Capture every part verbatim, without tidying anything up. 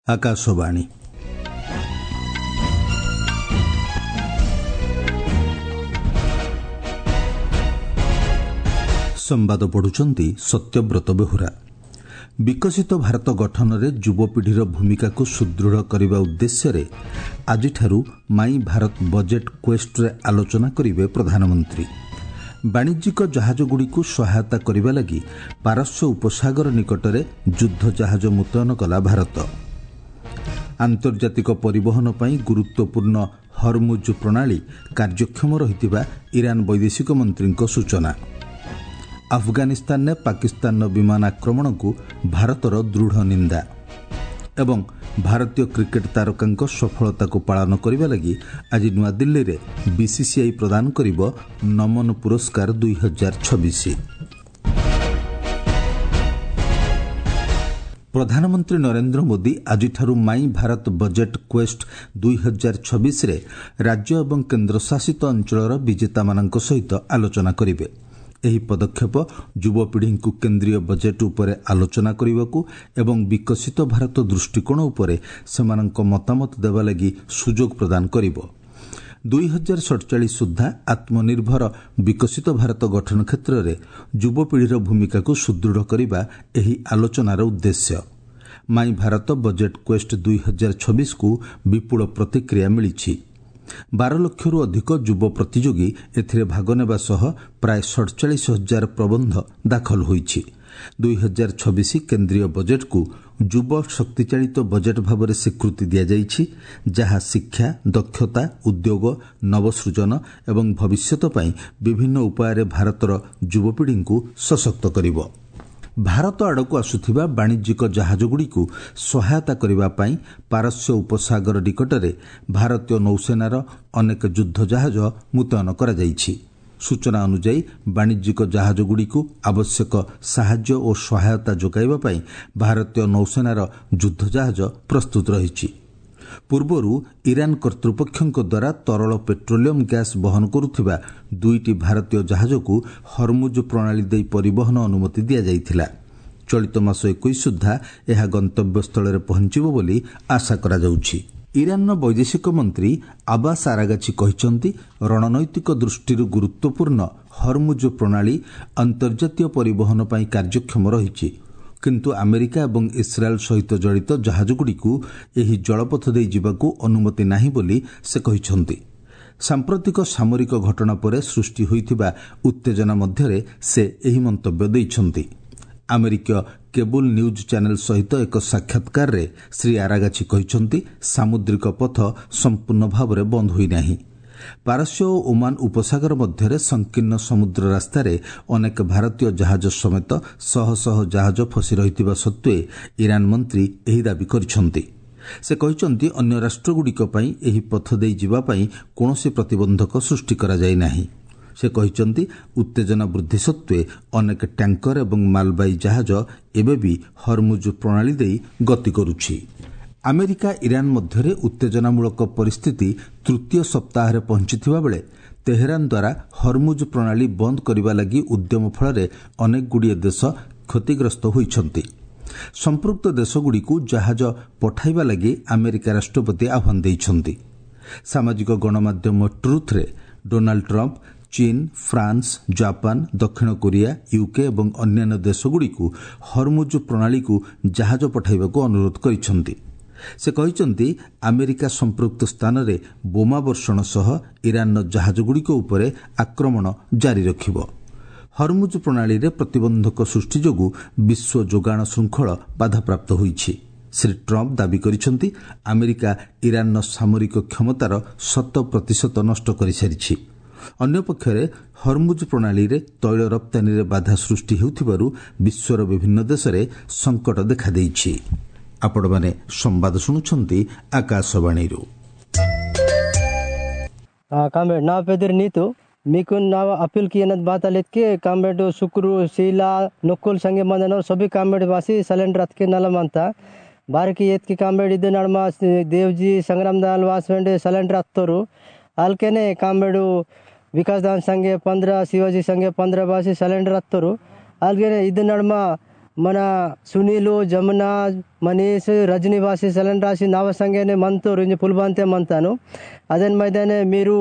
आकाशवाणी संवाद पढ़ुचंती सत्यव्रत बेहुरा। विकसित भारत गठन रे युवपीढ़ीर भूमिका को सुदृढ़ करने उद्देश्य आज माई भारत बजेट क्वेस्ट रे आलोचना करिवे प्रधानमंत्री। वाणिज्यिक जहाजगुड़ी को सहायता करने लगी पारस्य उपसागर निकटरे युद्ध जहाज मुतयन कला भारत। आंतर्जातिक परिवहन पई गुरुत्वपूर्ण हरमुज प्रणाली कार्यक्षम रहितिबा ईरान वैदेशिक मंत्री सूचना। अफगानिस्तान ने पाकिस्तान विमान आक्रमण को भारतर दृढ़ निंदा एवं भारतीय क्रिकेट तारकांक सफलता को पालन करने लगी आज नवा दिल्ली रे बीसीसीआई प्रदान करिबो नमन पुरस्कार दुई हजार छब्बीस। प्रधानमंत्री नरेंद्र मोदी आज माई भारत बजेट क्वेस्ट दुई हजार छब्बीस रे राज्य एवं केन्द्र शासित अंचलर विजेता मानक सहित आलोचना करिवे। एही पदक्षेप युवपीढ़ी को केंद्रीय बजेट उपरे आलोचना करने एवं विकसित भारत दृष्टिकोण उपरे सेमानक मतामत देवा लगी सुजोग प्रदान करिवो। दुई हजार सड़चाश सुधा आत्मनिर्भर विकसित भारत गठन क्षेत्र में युवपीढ़ीर भूमिका को सुदृढ़ करने एही आलोचनार उद्देश्य। माई भारत बजेट क्वेस्ट दुई हजार छब्बीस को विपुल प्रतिक्रिया मिली। बार लक्षरू अधिक युव प्रतियोगी एथिरे भाग नेबा सह प्राय सड़चाश हजार प्रबंध दाखल होईछि। दुई हजार छब्बीस केंद्रीय बजेट को युव शक्तिचालित बजेट भाव में स्वीकृति दिया जाइछि, जहा शिक्षा, दक्षता, उद्योग, नवसृजन एवं भविष्यत पई विभिन्न उपाय भारतर युवपीढ़ी को सशक्त करिवो। भारत आड़क आसुथिबा वाणिज्यिक जहाजगुड़ी को सहायता करने पाई पारस्य उपसागर निकटरे भारतीय नौसेनार अनेक युद्ध जहाज मुतयन करा जाइछि। सूचना अनुसार वाणिज्यिक जहाजगुड़ी को आवश्यक साहाय्य और सहायता जोगाइबा पाई भारतीय नौसेनार युद्ध जहाज प्रस्तुत रहिछि। पूर्वरु ईरान कर्तृपक्षक द्वारा तरल पेट्रोलियम गैस बहन करुथिबा दुईटी भारतीय जहाज को हरमुज प्रणाली दे परिवहन अनुमति दिया जाइथिला। चलित मास इक्कीस सुधा यह गंतव्य स्थल पहुंचीबो बोली आशा करा जाउछि। ईरान वैदेशिक मंत्री अब्बास आरागाची कहिसंती रणनैतिक दृष्टि गुरुत्वपूर्ण हरमुज प्रणाली अंतर्जातीय परिवहन पई कार्यक्षम रहिछि, किंतु अमेरिका एवं इस्राएल सहित जड़ित जहाजगुड़ी को यही जलपथ दे जिबाकू अनुमति नाही बोली से कहिसंती। सांप्रतिक सामरिक घटना पर सृष्टि होइथिबा उत्तेजना मध्यरे से एही मंतव्य दैछंती। अमेरिका केबल न्यूज चैनल सहित एक साक्षात्कार रे श्री आरागाची कहिसंती सामुद्रिक पथ संपूर्ण भाव में बंद होई नाही। पारस्य और ओमान उपसागर मध्य संकीर्ण समुद्र रास्तार अनेक भारतीय जहाज समेत शह शह जहाज फसी रहितिबा सत्वे ईरान मंत्री एही दाबी करिसंती। से कहिसंती अन्य राष्ट्रगुड़िक पई एही पथ देई जिबा पई कोनोसी प्रतिबंधक सृष्टि करा जाय नाही। से कहिसंती उत्तेजना वृद्धि सत्वे अनेक टैंकर एवं मालबाही जहाज एबे भी हरमुज प्रणाली देई गति करुछि। अमेरिका ईरान मध्य उत्तेजनामूलक परिस्थिति तृतीय सप्ताह पहुंचीथिबा बेले तेहरान द्वारा हरमुज प्रणाली बंद करने लगी उद्यम फल अनेक गुड़िए देश क्षतिग्रस्त होइछंती। संपृक्त देशगुड़ी को जहाज पठाइबा लगी अमेरिका राष्ट्रपति आह्वान देइछंती। सामाजिक गणमाध्यम ट्रुथ रे डोनाल्ड ट्रंप चीन, फ्रांस, जापान, दक्षिण कोरिया, यूके एवं अन्य देशगुड़ी को हरमुज प्रणाली को जहाज पठाइबाकू अनुरोध करिसंती। से कहिसंती अमेरिका संपृक्त स्थान रे बोमा वर्षण सह ईरान जहाजगुड़ी उपरे आक्रमण जारी रखिबो। हरमुज प्रणाली रे प्रतिबंधक सृष्टि जोगु विश्व जोगाण श्रृंखल बाधाप्राप्त होईछि। श्री ट्रंप दाबी करिसंती अमेरिका ईरान सामरिक क्षमतार शत प्रतिशत नष्ट करि सारिछि। अन्य पक्षरे हरमुज प्रणाली रे तैल रप्तानी रे बाधा सृष्टि हेउथिबारु विश्वर विभिन्न देश रे संकट देखा देइछि। आपण माने संवाद सुनुछंती आकाशवाणी रो। आ कामे ना पेदर नीतो मिकुन ना अपील कियनत बात लेत के कामेडो शुक्र शीला नकुल संगे मंदन सभी कामेड वासी सिलेंडर के नल मानता बार की येत की कामेड इद नडमा देवजी संग्राम दाल वासवेंडे सिलेंडर अत्तरू अलकेने कामेडो विकास दान संगे पंद्रह शिवाजी संगे पंद्रह वासी सिलेंडर अत्तरू अलकेने इद नडमा మన సునీలు జమున మనీష్ రజనీవాసి సలన్ రాసి నావ సంగేనే మనతో రుంజి పుల్బంతే మంతాను అదన్ మైదానే మీరు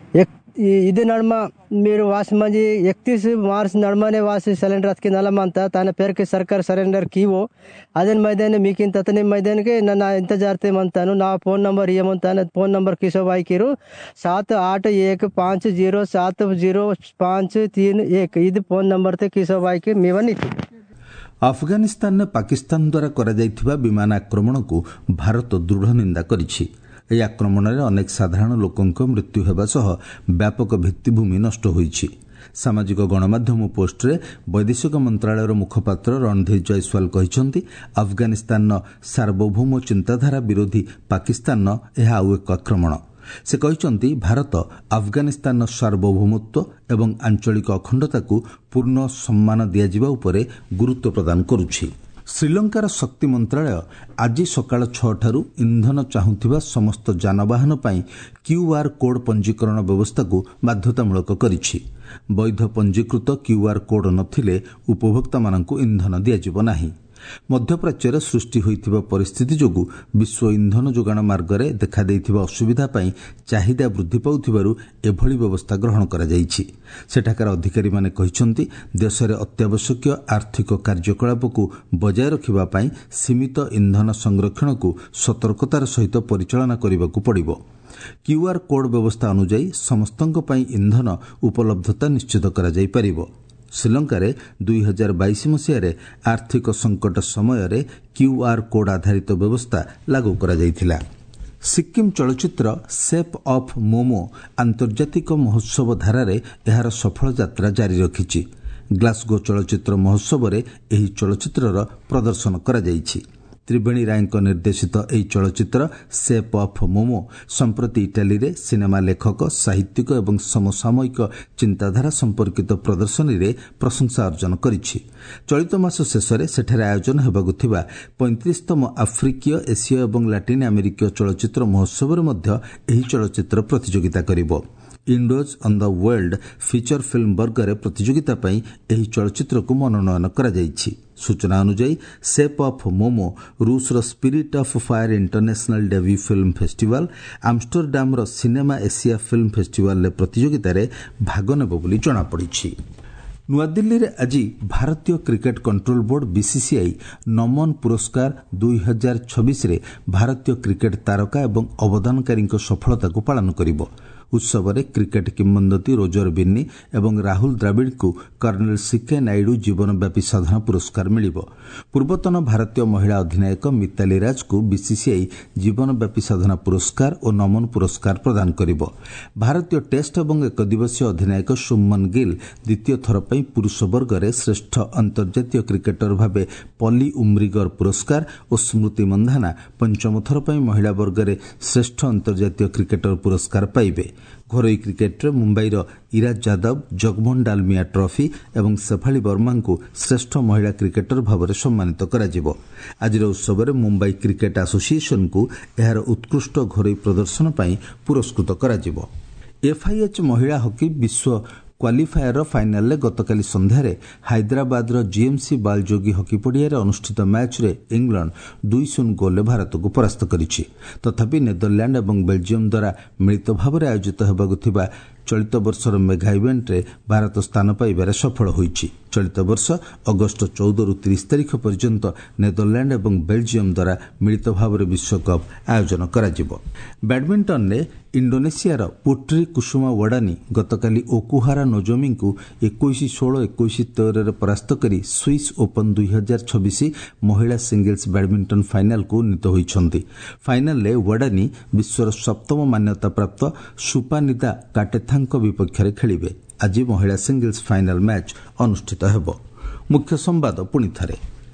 ఇది నడమ మీరు వాस मंजी इकतीस मार्च नडमाने वासी सिलेंडर की नलमंत ताना पेर के सरकार सरेंडर कीवो अदन मैदान मीकिन ततने मैदान के नन्ना इंतजार ते मंतानु ना फोन नंबर ये मंतान फोन नंबर किसो बाई किरो सात आठ एक पाँच जीरो सात जीरो पाँच तीन एक इद फोन नंबर ते किसो बाई के मेवनी थी। अफगानिस्तान ने पाकिस्तान द्वारा करा जाइथिबा विमान आक्रमण को भारत दृढ़ निंदा करिछि। ଏହି ଆକ୍ରମଣରେ ଅନେକ ସାଧାରଣ ଲୋକଙ୍କ ମୃତ୍ୟୁ ହେବା ସହ ବ୍ୟାପକ ଭିତ୍ତିଭୂମି ନଷ୍ଟ ହୋଇଛି। ସାମାଜିକ ଗଣମାଧ୍ୟମ ପୋଷ୍ଟରେ ବୈଦେଶିକ ମନ୍ତ୍ରଣାଳୟର ମୁଖପାତ୍ର ରଣଧୀର ଜୟସ୍ୱାଲ କହିଛନ୍ତି ଆଫଗାନିସ୍ତାନର ସାର୍ବଭୌମ ଚିନ୍ତାଧାରା ବିରୋଧୀ ପାକିସ୍ତାନର ଏହା ଆଉ ଏକ ଆକ୍ରମଣ। ସେ କହିଛନ୍ତି ଭାରତ ଆଫଗାନିସ୍ତାନର ସାର୍ବଭୌମତ୍ୱ ଏବଂ ଆଞ୍ଚଳିକ ଅଖଣ୍ଡତାକୁ ପୂର୍ଣ୍ଣ ସମ୍ମାନ ଦିଆଯିବା ଉପରେ ଗୁରୁତ୍ୱ ପ୍ରଦାନ କରୁଛି। ଶ୍ରୀଲଙ୍କାର ଶକ୍ତି ମନ୍ତ୍ରଣାଳୟ ଆଜି ସକାଳ ଛଅଟାରୁ ଇନ୍ଧନ ଚାହୁଁଥିବା ସମସ୍ତ ଯାନବାହନ ପାଇଁ କ୍ୟୁଆର୍ କୋଡ୍ ପଞ୍ଜୀକରଣ ବ୍ୟବସ୍ଥାକୁ ବାଧ୍ୟତାମୂଳକ କରିଛି। ବୈଧ ପଞ୍ଜୀକୃତ କ୍ୟୁଆର୍ କୋଡ୍ ନଥିଲେ ଉପଭୋକ୍ତାମାନଙ୍କୁ ଇନ୍ଧନ ଦିଆଯିବ ନାହିଁ। ମଧ୍ୟପ୍ରାଚ୍ୟରେ ସୃଷ୍ଟି ହୋଇଥିବା ପରିସ୍ଥିତି ଯୋଗୁଁ ବିଶ୍ୱ ଇନ୍ଧନ ଯୋଗାଣ ମାର୍ଗରେ ଦେଖାଦେଇଥିବା ଅସୁବିଧା ପାଇଁ ଚାହିଦା ବୃଦ୍ଧି ପାଉଥିବାରୁ ଏଭଳି ବ୍ୟବସ୍ଥା ଗ୍ରହଣ କରାଯାଇଛି। ସେଠାକାର ଅଧିକାରୀମାନେ କହିଛନ୍ତି ଦେଶରେ ଅତ୍ୟାବଶ୍ୟକୀୟ ଆର୍ଥିକ କାର୍ଯ୍ୟକଳାପକୁ ବଜାୟ ରଖିବା ପାଇଁ ସୀମିତ ଇନ୍ଧନ ସଂରକ୍ଷଣକୁ ସତର୍କତାର ସହିତ ପରିଚାଳନା କରିବାକୁ ପଡ଼ିବ। କ୍ୟୁଆର୍ କୋଡ୍ ବ୍ୟବସ୍ଥା ଅନୁଯାୟୀ ସମସ୍ତଙ୍କ ପାଇଁ ଇନ୍ଧନ ଉପଲବ୍ଧତା ନିଶ୍ଚିତ କରାଯାଇପାରିବ। ଶ୍ରୀଲଙ୍କାରେ ଦୁଇ ହଜାର ବାଇଶ ମସିହାରେ ଆର୍ଥିକ ସଙ୍କଟ ସମୟରେ କ୍ୟୁଆର୍ କୋଡ୍ ଆଧାରିତ ବ୍ୟବସ୍ଥା ଲାଗୁ କରାଯାଇଥିଲା। ସିକ୍କିମ୍ ଚଳଚ୍ଚିତ୍ର ସେପ୍ ଅଫ୍ ମୋମୋ ଆନ୍ତର୍ଜାତିକ ମହୋତ୍ସବ ଧାରାରେ ଏହାର ସଫଳ ଯାତ୍ରା ଜାରି ରଖିଛି। ଗ୍ଲାସଗୋ ଚଳଚ୍ଚିତ୍ର ମହୋତ୍ସବରେ ଏହି ଚଳଚ୍ଚିତ୍ରର ପ୍ରଦର୍ଶନ କରାଯାଇଛି। ତ୍ରିବେଣୀ ରାୟଙ୍କ ନିର୍ଦ୍ଦେଶିତ ଏହି ଚଳଚ୍ଚିତ୍ର ସେପ୍ ଅଫ୍ ମୋମୋ ସମ୍ପ୍ରତି ଇଟାଲୀରେ ସିନେମା ଲେଖକ ସାହିତ୍ୟିକ ଏବଂ ସମସାମୟିକ ଚିନ୍ତାଧାରା ସମ୍ପର୍କିତ ପ୍ରଦର୍ଶନୀରେ ପ୍ରଶଂସା ଅର୍ଜନ କରିଛି। ଚଳିତ ମାସ ଶେଷରେ ସେଠାରେ ଆୟୋଜନ ହେବାକୁ ଥିବା ପଇଁତିରିଶତମ ଆଫ୍ରିକୀୟ ଏସୀୟ ଏବଂ ଲାଟିନ୍ ଆମେରିକୀୟ ଚଳଚ୍ଚିତ୍ର ମହୋତ୍ସବରେ ମଧ୍ୟ ଏହି ଚଳଚ୍ଚିତ୍ର ପ୍ରତିଯୋଗିତା କରିବ। ଇଣ୍ଡୋଜ୍ on the world feature film ବର୍ଗରେ ପ୍ରତିଯୋଗିତା ପାଇଁ ଏହି ଚଳଚ୍ଚିତ୍ରକୁ ମନୋନୟନ କରାଯାଇଛି। ସୂଚନା ଅନୁଯାୟୀ ସେପ୍ ଅଫ୍ ମୋମୋ ରୁଷର spirit of fire international debut film festival ଆମଷ୍ଟରଡାମର ସିନେମା ଏସିଆ ଫିଲ୍ମ ଫେଷ୍ଟିଭାଲରେ ପ୍ରତିଯୋଗିତାରେ ଭାଗ ନେବ ବୋଲି ଜଣାପଡ଼ିଛି। ନୂଆଦିଲ୍ଲୀରେ ଆଜି ଭାରତୀୟ କ୍ରିକେଟ କଣ୍ଟ୍ରୋଲ ବୋର୍ଡ ବିସିସିଆଇ ନମନ ପୁରସ୍କାର ଦୁଇ ହଜାର ଛବିଶରେ ଭାରତୀୟ କ୍ରିକେଟ ତାରକା ଏବଂ ଅବଦାନକାରୀଙ୍କ ସଫଳତାକୁ ପାଳନ କରିବ। ଉତ୍ସବରେ କ୍ରିକେଟ କିମ୍ବଦନ୍ତୀ ରୋଜର ବିନ୍ନି ଏବଂ ରାହୁଲ ଦ୍ରାବିଡଙ୍କୁ କର୍ଣ୍ଣେଲ ସିକେ ନାଇଡୁ ଜୀବନବ୍ୟାପୀ ସାଧନା ପୁରସ୍କାର ମିଳିବ। ପୂର୍ବତନ ଭାରତୀୟ ମହିଳା ଅଧିନାୟକ ମିତାଲି ରାଜଙ୍କୁ ବିସିସିଆଇ ଜୀବନବ୍ୟାପୀ ସାଧନା ପୁରସ୍କାର ଓ ନମନ ପୁରସ୍କାର ପ୍ରଦାନ କରିବ। ଭାରତୀୟ ଟେଷ୍ଟ ଏବଂ ଏକଦିବସୀୟ ଅଧିନାୟକ ଶୁଭମନ ଗିଲ୍ ଦ୍ୱିତୀୟ ଥର ପାଇଁ ପୁରୁଷ ବର୍ଗରେ ଶ୍ରେଷ୍ଠ ଅନ୍ତର୍ଜାତୀୟ କ୍ରିକେଟର ଭାବେ ପଲି ଉମ୍ରିଗର ପୁରସ୍କାର ଓ ସ୍ମୃତି ମନ୍ଧାନା ପଞ୍ଚମ ଥର ପାଇଁ ମହିଳା ବର୍ଗରେ ଶ୍ରେଷ୍ଠ ଅନ୍ତର୍ଜାତୀୟ କ୍ରିକେଟର ପୁରସ୍କାର ପାଇବେ। ଘରୋଇ କ୍ରିକେଟରେ ମୁମ୍ବାଇର ଇରା ଯାଦବ ଜଗମୋହନ ଡାଲମିଆ ଟ୍ରଫି ଏବଂ ଶେଫାଳି ବର୍ମାଙ୍କୁ ଶ୍ରେଷ୍ଠ ମହିଳା କ୍ରିକେଟର ଭାବରେ ସମ୍ମାନିତ କରାଯିବ। ଆଜିର ଉତ୍ସବରେ ମୁମ୍ବାଇ କ୍ରିକେଟ ଆସୋସିଏସନକୁ ଏହାର ଉତ୍କୃଷ୍ଟ ଘରୋଇ ପ୍ରଦର୍ଶନ ପାଇଁ ପୁରସ୍କୃତ କରାଯିବ। ଏଫ୍ଆଇଏଚ୍ ମହିଳା ହକି ବିଶ୍ୱ କ୍ୱାଲିଫାୟରର ଫାଇନାଲରେ ଗତକାଲି ସନ୍ଧ୍ୟାରେ ହାଇଦ୍ରାବାଦର ଜିଏମ୍ସି ବାଲଯୋଗୀ ହକି ପଡ଼ିଆରେ ଅନୁଷ୍ଠିତ ମ୍ୟାଚ୍ରେ ଇଂଲଣ୍ଡ ଦୁଇ ଶୂନ ଗୋଲରେ ଭାରତକୁ ପରାସ୍ତ କରିଛି। ତଥାପି ନେଦରଲ୍ୟାଣ୍ଡ ଏବଂ ବେଲଜିୟମ ଦ୍ୱାରା ମିଳିତ ଭାବରେ ଆୟୋଜିତ ହେବାକୁ ଥିବା ଚଳିତ ବର୍ଷର ମେଗା ଇଭେଣ୍ଟରେ ଭାରତ ସ୍ଥାନ ପାଇବାରେ ସଫଳ ହୋଇଛି। ଚଳିତ ବର୍ଷ ଅଗଷ୍ଟ ଚଉଦରୁ ତିରିଶ ତାରିଖ ପର୍ଯ୍ୟନ୍ତ ନେଦରଲ୍ୟାଣ୍ଡ ଏବଂ ବେଲଜିୟମ ଦ୍ୱାରା ମିଳିତ ଭାବରେ ବିଶ୍ୱକପ୍ ଆୟୋଜନ କରାଯିବ। ବ୍ୟାଡମିଣ୍ଟନରେ ଇଣ୍ଡୋନେସିଆର ପୁଟ୍ରି କୁସୁମା ୱଡାନି ଗତକାଲି ଓକୁହାରା ନୋଜୋମିଙ୍କୁ ଏକୋଇଶ ଷୋହଳ ଏକୋଇଶ ତେରରେ ପରାସ୍ତ କରି ସ୍ୱିସ୍ ଓପନ୍ ଦୁଇ ହଜାର ଛବିଶ ମହିଳା ସିଙ୍ଗଲ୍ସ ବ୍ୟାଡମିଣ୍ଟନ ଫାଇନାଲକୁ ଉନ୍ନୀତ ହୋଇଛନ୍ତି। ଫାଇନାଲରେ ୱଡାନି ବିଶ୍ୱର ସପ୍ତମ ମାନ୍ୟତାପ୍ରାପ୍ତ ସୁପାନିଦା କାଟେଥାଙ୍କ ବିପକ୍ଷରେ ଖେଳିବେ। ଆଜି ମହିଳା ସିଙ୍ଗଲ୍ସ ଫାଇନାଲ ମ୍ୟାଚ୍ ଅନୁଷ୍ଠିତ ହେବ। ମୁଖ୍ୟ ସମ୍ବାଦ ପୁଣି ଥରେ।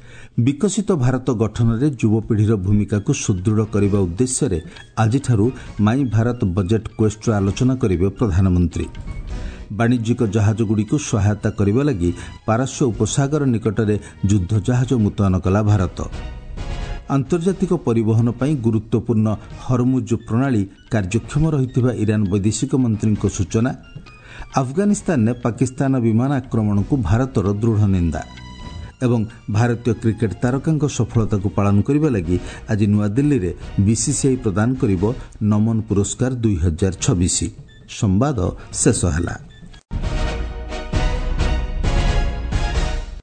ବିକଶିତ ଭାରତ ଗଠନରେ ଯୁବପିଢ଼ିର ଭୂମିକାକୁ ସୁଦୃଢ଼ କରିବା ଉଦ୍ଦେଶ୍ୟରେ ଆଜିଠାରୁ ମାଇ ଭାରତ ବଜେଟ୍ କ୍ୱେଷ୍ଟର ଆଲୋଚନା କରିବେ ପ୍ରଧାନମନ୍ତ୍ରୀ। ବାଣିଜ୍ୟିକ ଜାହାଜଗୁଡ଼ିକୁ ସହାୟତା କରିବା ଲାଗି ପାରସ୍ୟ ଉପସାଗର ନିକଟରେ ଯୁଦ୍ଧ ଜାହାଜ ମୁତୟନ କଲା ଭାରତ। ଆନ୍ତର୍ଜାତିକ ପରିବହନ ପାଇଁ ଗୁରୁତ୍ୱପୂର୍ଣ୍ଣ ହରମୁଜ ପ୍ରଣାଳୀ କାର୍ଯ୍ୟକ୍ଷମ ରହିଥିବା ଇରାନ ବୈଦେଶିକ ମନ୍ତ୍ରୀଙ୍କ ସୂଚନା। ଆଫଗାନିସ୍ତାନରେ ପାକିସ୍ତାନ ବିମାନ ଆକ୍ରମଣକୁ ଭାରତର ଦୃଢ଼ ନିନ୍ଦା ଏବଂ ଭାରତୀୟ କ୍ରିକେଟ ତାରକାଙ୍କ ସଫଳତାକୁ ପାଳନ କରିବା ଲାଗି ଆଜି ନୂଆଦିଲ୍ଲୀରେ ବିସିସିଆଇ ପ୍ରଦାନ କରିବ ନମନ ପୁରସ୍କାର ଦୁଇ ହଜାର ଛବିଶ। ସମ୍ବାଦ ଶେଷ ହେଲା।